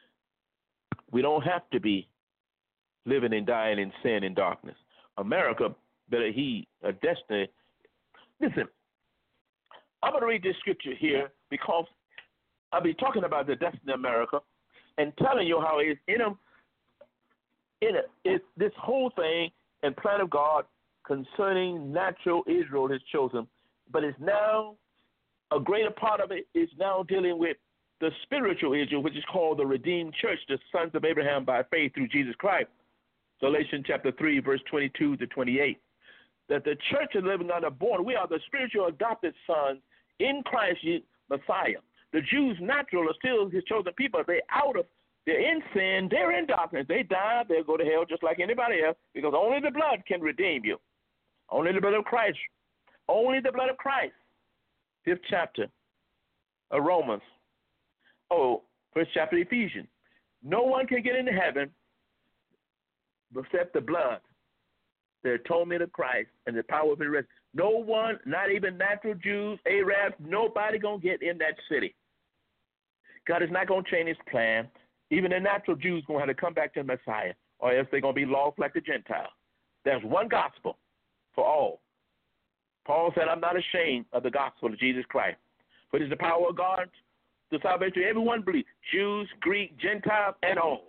We don't have to be living and dying in sin and darkness. America better heed a destiny. Listen, I'm going to read this scripture here because I'll be talking about the destiny of America and telling you how it's in a, in it. It's this whole thing and plan of God concerning natural Israel is chosen, but it's now a greater part of it is now dealing with the spiritual Israel, which is called the redeemed church, the sons of Abraham by faith through Jesus Christ. Galatians chapter three, verse twenty-two to twenty-eight. That the church is living unborn. We are the spiritual adopted sons in Christ Messiah. The Jews natural are still his chosen people. They're out of, they're in sin, they're in darkness. They die, they'll go to hell just like anybody else, because only the blood can redeem you. Only the blood of Christ. Only the blood of Christ. Fifth chapter of Romans. Oh, first chapter of Ephesians. No one can get into heaven except the blood, the atonement of Christ, and the power of his resurrection. No one, not even natural Jews, Arabs, nobody going to get in that city. God is not going to change his plan. Even the natural Jews going to have to come back to the Messiah, or else they're going to be lost like the Gentiles. There's one gospel for all. Paul said, I'm not ashamed of the gospel of Jesus Christ, for it is the power of God to salvation to everyone believes, Jews, Greek, Gentiles, and all.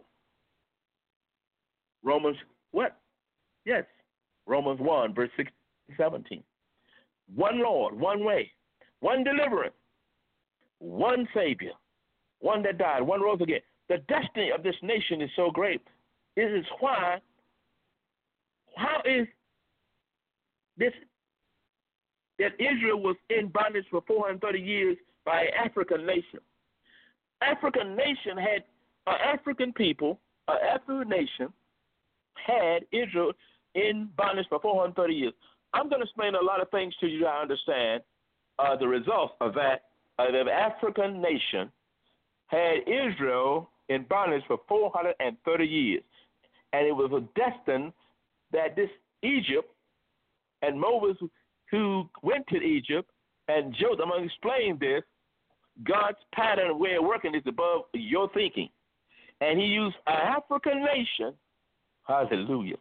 Romans, what? Yes, Romans one, verse sixteen, seventeen. One Lord, one way, one deliverance, one Savior, one that died, one rose again. The destiny of this nation is so great. This is why, how is this, that Israel was in bondage for four hundred thirty years by an African nation. African nation had, an African people, an African nation had Israel in bondage for four hundred thirty years. I'm going to explain a lot of things to you to understand uh, the results of that. Uh, the African nation had Israel in bondage for four hundred thirty years. And it was destined that this Egypt and Moses, who went to Egypt, and Joseph, I'm going to explain this, God's pattern and way of working is above your thinking. And he used an African nation, hallelujah,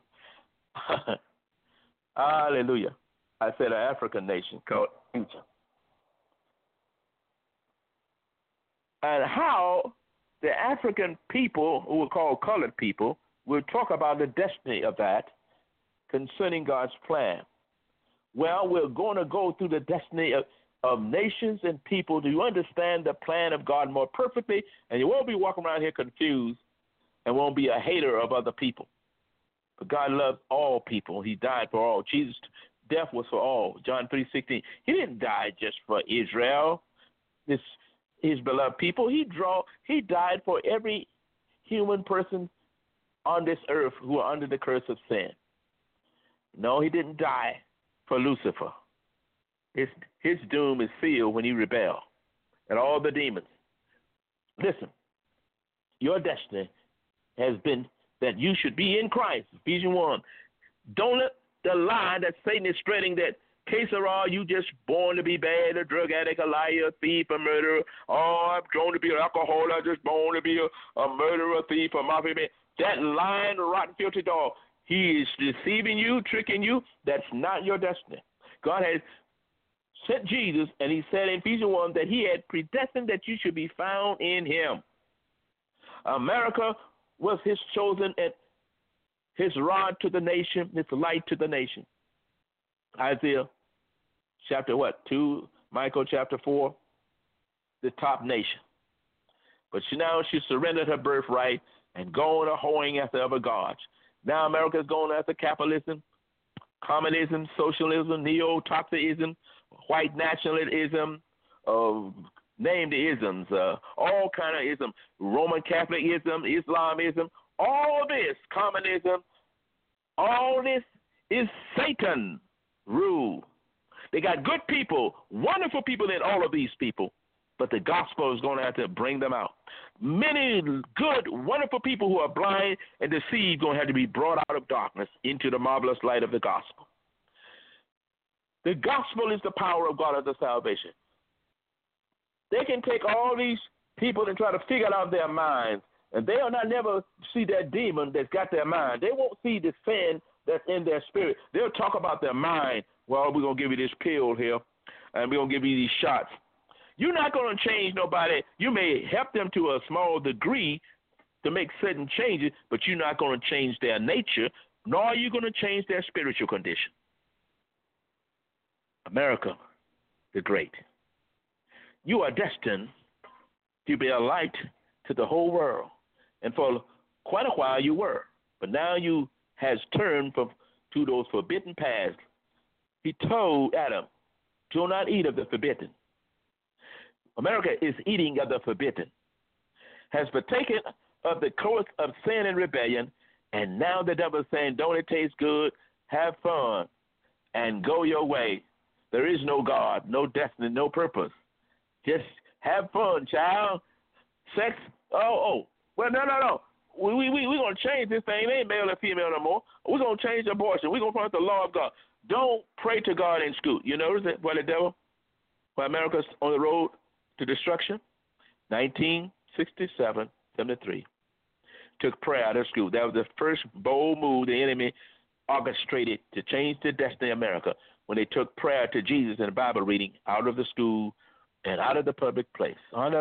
hallelujah. I said an African nation called Egypt. And how the African people, who were called colored people, will talk about the destiny of that concerning God's plan. Well, we're going to go through the destiny of, of nations and people. Do you understand the plan of God more perfectly? And you won't be walking around here confused and won't be a hater of other people. But God loves all people. He died for all. Jesus' death was for all. John three sixteen. He didn't die just for Israel, this his beloved people. He draw. He died for every human person on this earth who are under the curse of sin. No, he didn't die for Lucifer. His his doom is sealed when he rebelled, and all the demons. Listen, your destiny has been that you should be in Christ. Ephesians one. Don't let the lie that Satan is spreading that case of all you just born to be bad, a drug addict, a liar, a thief, a murderer. Oh, I'm grown to be an alcoholic. I'm just born to be a, a murderer, a thief, a mafia man. That lying, rotten, filthy dog. He is deceiving you, tricking you. That's not your destiny. God has sent Jesus, and he said in Ephesians one that he had predestined that you should be found in him. America was his chosen and his rod to the nation, his light to the nation. Isaiah chapter what? two, Michael chapter four, the top nation. But she now she surrendered her birthright and gone a hoeing after other gods. Now America is going after capitalism, communism, socialism, neo-Marxism, white nationalism, uh, name the isms, uh, all kind of ism, Roman Catholicism, Islamism, all this, communism, all this is Satan rule. They got good people, wonderful people in all of these people, but the gospel is going to have to bring them out. Many good, wonderful people who are blind and deceived going to have to be brought out of darkness into the marvelous light of the gospel. The gospel is the power of God unto salvation. They can take all these people and try to figure out their minds, and they will not never see that demon that's got their mind. They won't see the sin that's in their spirit. They'll talk about their mind. Well, we're going to give you this pill here, and we're going to give you these shots. You're not going to change nobody. You may help them to a small degree to make certain changes, but you're not going to change their nature, nor are you going to change their spiritual condition. America the Great, you are destined to be a light to the whole world. And for quite a while you were, but now you has turned from to those forbidden paths. He told Adam, do not eat of the forbidden. America is eating of the forbidden, has partaken of the course of sin and rebellion, and now the devil is saying, don't it taste good? Have fun and go your way. There is no God, no destiny, no purpose. Just have fun, child. Sex, oh, oh. Well, no, no, no. We we we we're gonna change this thing. It ain't male or female no more. We're gonna change abortion. We're gonna follow the law of God. Don't pray to God and scoot. You notice that why the devil, why America's on the road to destruction? nineteen sixty-seven, seventy-three. Took prayer out of school. That was the first bold move the enemy orchestrated to change the destiny of America, when they took prayer to Jesus and Bible reading out of the school and out of the public place.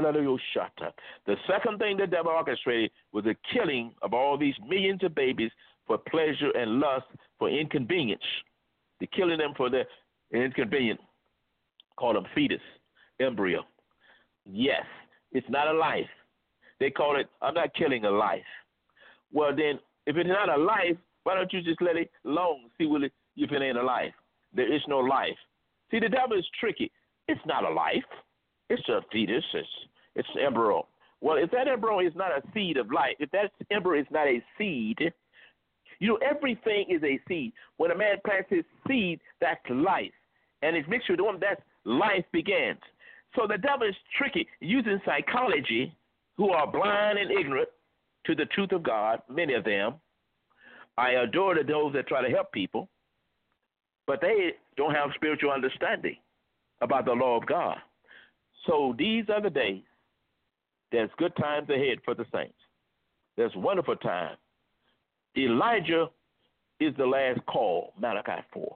The second thing the devil orchestrated was the killing of all these millions of babies for pleasure and lust, for inconvenience. The killing them for the inconvenience. Call them fetus, embryo. Yes, it's not a life. They call it, I'm not killing a life. Well, then, if it's not a life, why don't you just let it alone, see what it, if it ain't a life? There is no life. See, the devil is tricky. It's not a life. It's a fetus. It's, it's an embryo. Well, if that embryo is not a seed of life, if that embryo is not a seed, you know, everything is a seed. When a man plants his seed, that's life. And it's mixed with the one, that's life begins. So the devil is tricky, using psychology, who are blind and ignorant to the truth of God, many of them. I adore those that try to help people, but they don't have spiritual understanding about the law of God. So these are the days. There's good times ahead for the saints. There's wonderful time. Elijah is the last call, Malachi four.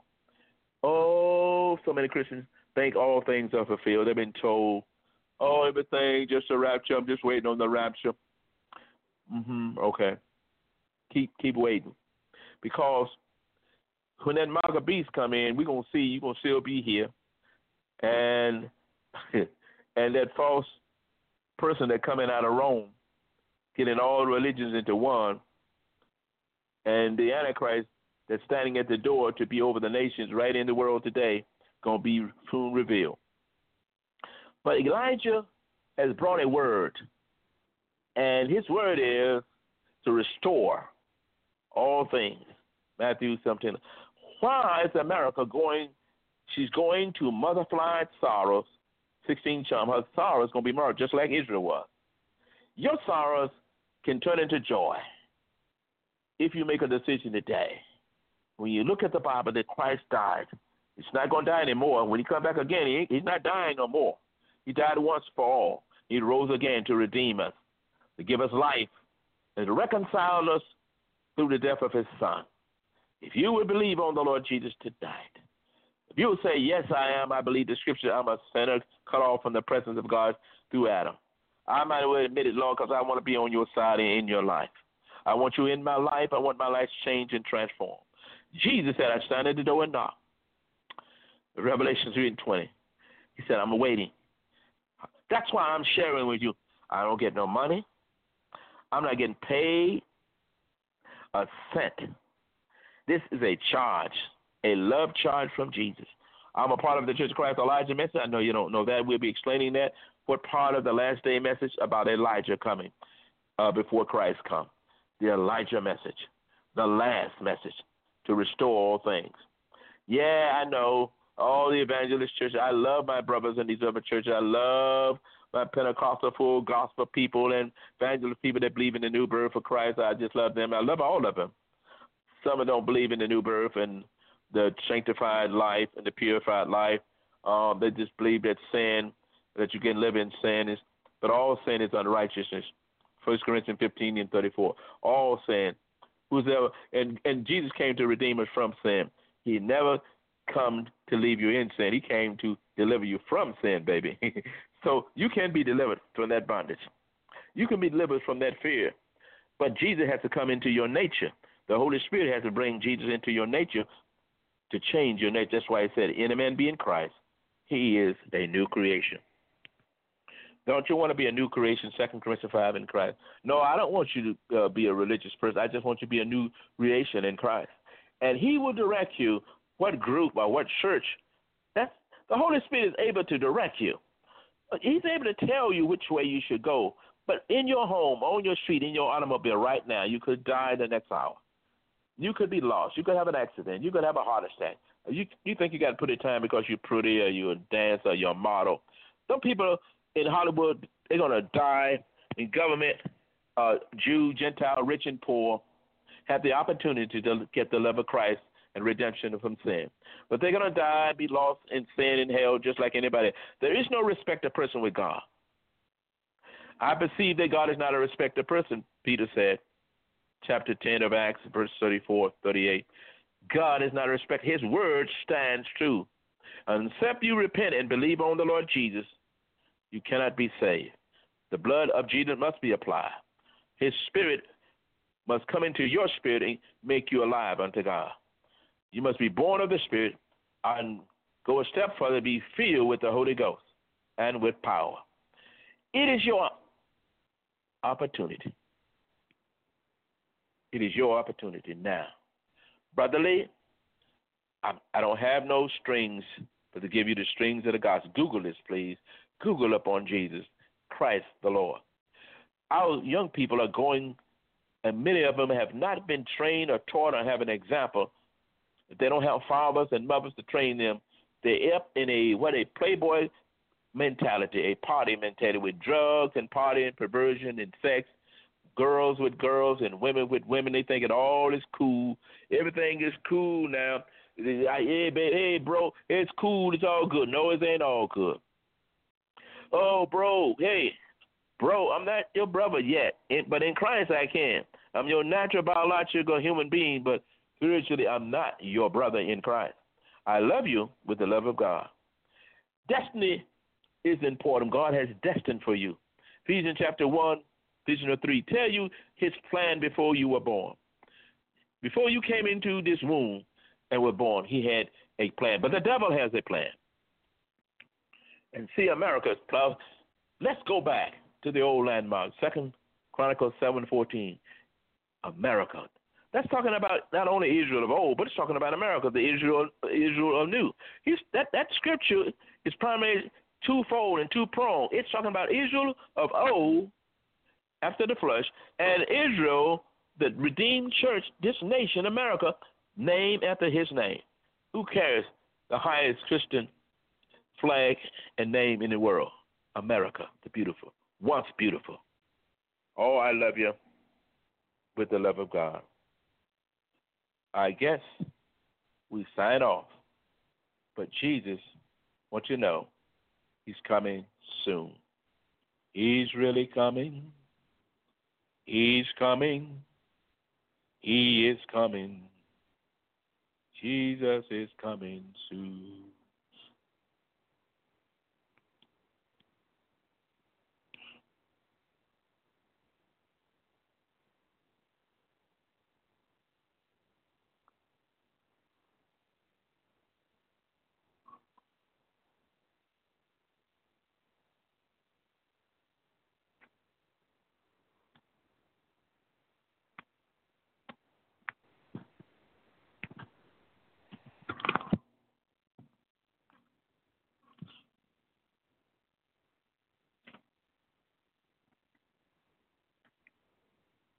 Oh, so many Christians think all things are fulfilled. They've been told, oh, everything just a rapture. I'm just waiting on the rapture. Mm-hmm, okay. Keep keep waiting. Because when that mark of beast come in, we're going to see you're going to still be here. And and that false person that coming out of Rome, getting all religions into one, and the Antichrist that's standing at the door to be over the nations right in the world today, going to be soon revealed. But Elijah has brought a word, and his word is to restore all things. Matthew seventeen. Why is America going? She's going to multiplied sorrows, sixteen charm. Her sorrow is going to be marked just like Israel was. Your sorrows can turn into joy if you make a decision today. When you look at the Bible that Christ died, he's not going to die anymore. When he comes back again, he, he's not dying no more. He died once for all. He rose again to redeem us, to give us life, and to reconcile us through the death of his son. If you would believe on the Lord Jesus tonight, if you would say, yes, I am, I believe the scripture, I'm a sinner cut off from the presence of God through Adam. I might as well admit it, Lord, because I want to be on your side and in your life. I want you in my life. I want my life changed and transformed. Jesus said, I stand at the door and knock. Revelation three and twenty. He said, I'm waiting. That's why I'm sharing with you. I don't get no money. I'm not getting paid a cent. This is a charge, a love charge from Jesus. I'm a part of the Church of Christ Elijah message. I know you don't know that. We'll be explaining that. What part of the last day message about Elijah coming uh, before Christ comes. The Elijah message, the last message to restore all things. Yeah, I know. All the evangelist churches. I love my brothers in these other churches. I love my Pentecostal full gospel people and evangelist people that believe in the new birth of Christ. I just love them. I love all of them. Some don't believe in the new birth and the sanctified life and the purified life. Um, they just believe that sin, that you can live in sin, is, but all sin is unrighteousness. First Corinthians fifteen and thirty-four. All sin. Who's ever and, and Jesus came to redeem us from sin. He never come to leave you in sin. He came to deliver you from sin, baby. So you can be delivered from that bondage. You can be delivered from that fear. But Jesus has to come into your nature. The Holy Spirit has to bring Jesus into your nature to change your nature. That's why he said, any man be in Christ, he is a new creation. Don't you want to be a new creation, Second Corinthians five in Christ? No, I don't want you to uh, be a religious person. I just want you to be a new creation in Christ. And he will direct you what group or what church. That's, the Holy Spirit is able to direct you. He's able to tell you which way you should go. But in your home, on your street, in your automobile right now, you could die the next hour. You could be lost. You could have an accident. You could have a heart attack. You you think you got to put in time because you're pretty or you're a dancer or you're a model. Some people in Hollywood, they're going to die in government, uh, Jew, Gentile, rich and poor, have the opportunity to get the love of Christ and redemption from sin. But they're going to die, be lost in sin and hell just like anybody. There is no respect of person with God. I perceive that God is not a respecter of person, Peter said, chapter ten of Acts, verse thirty-four, thirty-eight. God is not a respecter. His word stands true. Except you repent and believe on the Lord Jesus, you cannot be saved. The blood of Jesus must be applied. His spirit must come into your spirit and make you alive unto God. You must be born of the Spirit and go a step further, be filled with the Holy Ghost and with power. It is your opportunity. It is your opportunity now. Brother Lee, I, I don't have no strings, but to give you the strings of the gospel. Google this, please. Google up on Jesus, Christ the Lord. Our young people are going, and many of them have not been trained or taught or have an example. If they don't have fathers and mothers to train them, they're up in a, what, a playboy mentality, a party mentality with drugs and party and perversion and sex, girls with girls and women with women. They think it all is cool. Everything is cool now. Hey, hey, bro, it's cool. It's all good. No, it ain't all good. Oh, bro, hey, bro, I'm not your brother yet, but in Christ I can. I'm your natural biological human being, but spiritually I'm not your brother in Christ. I love you with the love of God. Destiny is important. God has destined for you. Ephesians chapter one, Ephesians three, tell you his plan before you were born. Before you came into this womb and were born, he had a plan. But the devil has a plan. And see, America, let's go back to the old landmark, Second Chronicles seven fourteen. America. That's talking about not only Israel of old, but it's talking about America, the Israel Israel of new. He's, that, that scripture is primarily twofold and two-pronged. It's talking about Israel of old, after the flesh, and Israel, the redeemed church, this nation, America, named after his name. Who carries the highest Christian flag and name in the world? America, the beautiful, once beautiful. Oh, I love you with the love of God. I guess we sign off, but Jesus wants you to know he's coming soon. He's really coming. He's coming. He is coming. Jesus is coming soon.